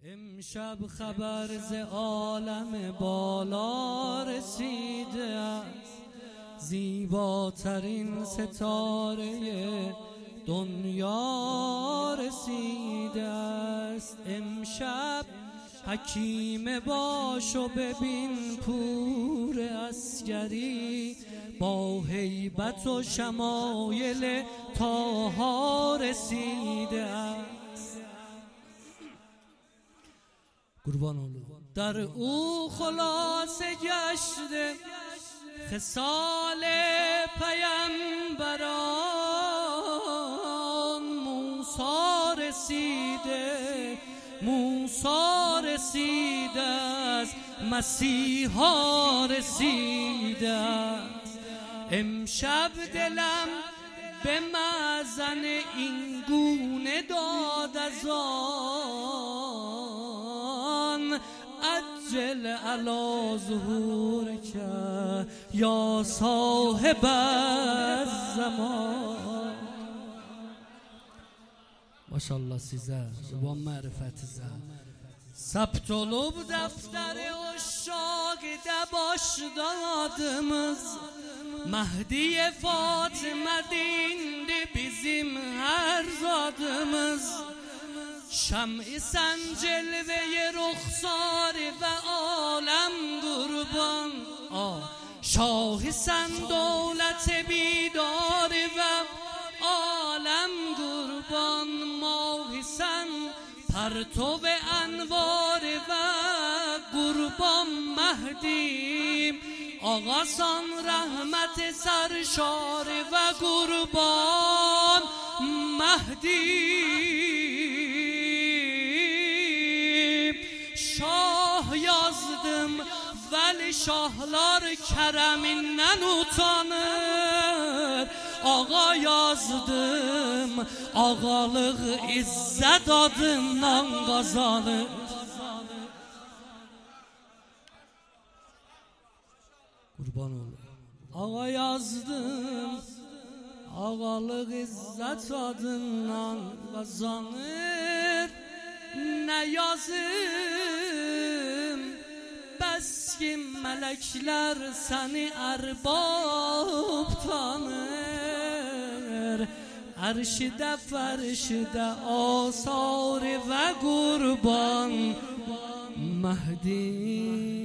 امشب خبر ز عالم بالا رسیده است، زیباترین ستاره دنیا رسیده است. امشب حکیم باش و ببین پور عسکری با هیبت و شمایل طاها رسیده است. قربان الله. در او خلاصه گشته خصال پیامبران، موسی رسیده است، مسیحا رسیده است. امشب دلم به مأذن این گونه داد از آن، عجل علی ظهورک یا صاحب الزمان. ماشاءالله سیزر با معرفت زد ثبت olub دفتر uşaq baş dadımız, Mehdi Fatıme'dindi bizim her zadımız. Şam-i sen celve-i ruhsari ve alem kurban, Şah-ı sen dövlet-i bidari ve alem kurban. Mah-ı sen پرتو انوار و قربان مهدیم، آقاسان رحمت سرشار و قربان مهدیم. شاه yazdım veli şahlar kereminden utanır. Ağa yazdım, ağalıq izzət adından qazanır. Qurban olur. Ağa yazdım, ağalıq izzət adından qazanır. Nə yazım, bəs ki mələklər səni ərbab tanır. Arşide ferşide asar ve kurban Mehdi.